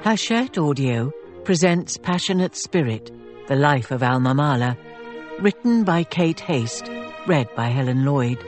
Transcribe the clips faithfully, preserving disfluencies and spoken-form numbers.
Hachette Audio presents Passionate Spirit, The Life of Alma Mahler, written by Kate Haste, read by Helen Lloyd.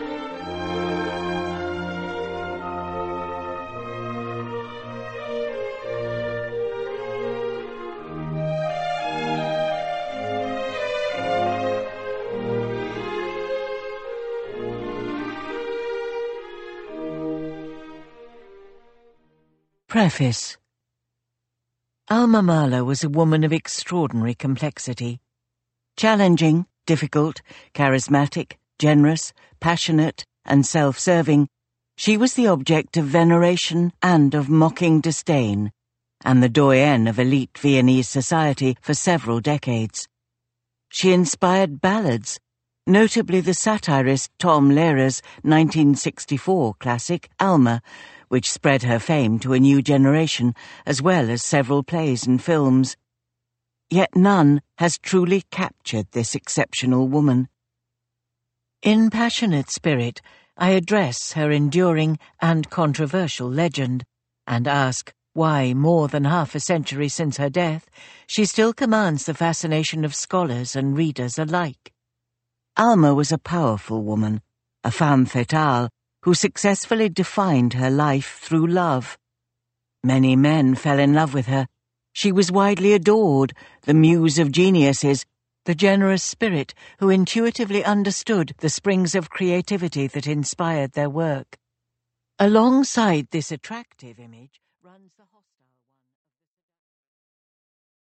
Preface. Alma Mahler was a woman of extraordinary complexity. Challenging, difficult, charismatic, generous, passionate, and self-serving, she was the object of veneration and of mocking disdain, and the doyenne of elite Viennese society for several decades. She inspired ballads, notably the satirist Tom Lehrer's nineteen sixty-four classic Alma, which spread her fame to a new generation, as well as several plays and films. Yet none has truly captured this exceptional woman. In Passionate Spirit, I address her enduring and controversial legend, and ask why, more than half a century since her death, she still commands the fascination of scholars and readers alike. Alma was a powerful woman, a femme fatale, who successfully defined her life through love. Many men fell in love with her. She was widely adored, the muse of geniuses, the generous spirit who intuitively understood the springs of creativity that inspired their work. Alongside this attractive image runs the